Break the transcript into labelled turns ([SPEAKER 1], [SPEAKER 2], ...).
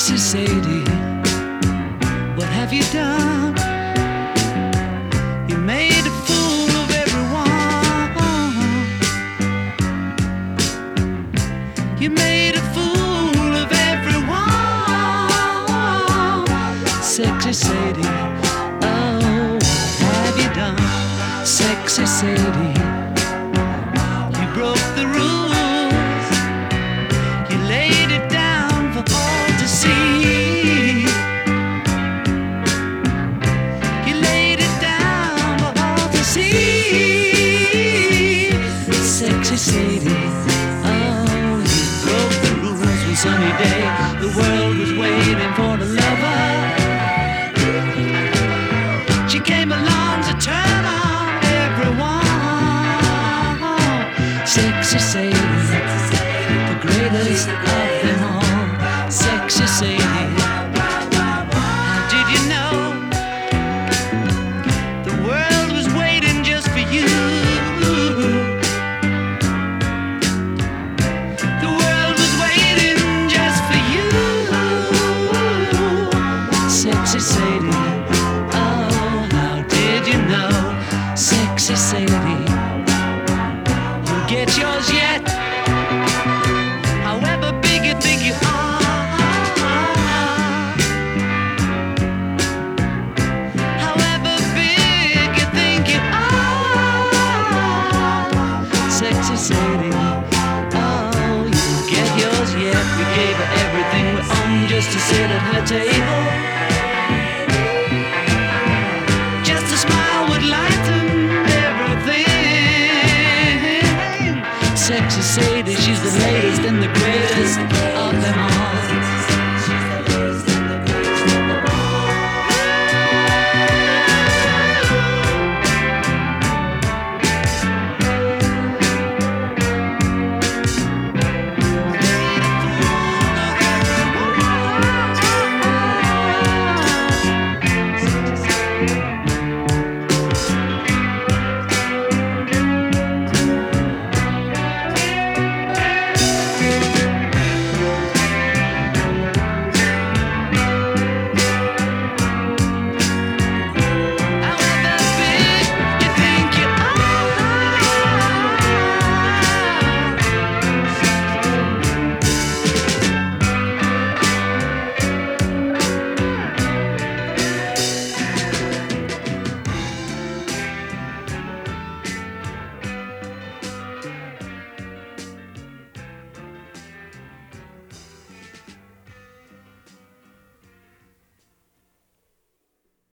[SPEAKER 1] Sexy Sadie, what have you done? You made a fool of everyone. You made a fool of everyone. Sexy Sadie, oh, what have you done? Sexy Sadie, you broke the rules. You laid it down for all to see. You laid it down for all to see. Sexy Sadie, oh, you broke the rules. One sunny day, the world was waiting for the lover. She came along to turn on everyone. Sexy Sadie, the greatest of them all. Sexy Sadie, how did you know the world was waiting just for you? The world was waiting just for you. Sexy Sadie, oh, how did you know? Sexy Sadie, you'll get yours yet. However big you think you are, however big you think you are. Sexy Sadie, oh, you'll get yours yet. We gave her everything we own just to sit at her table. Just a smile would lighten everything. Sexy Sadie, she's the latest and the greatest.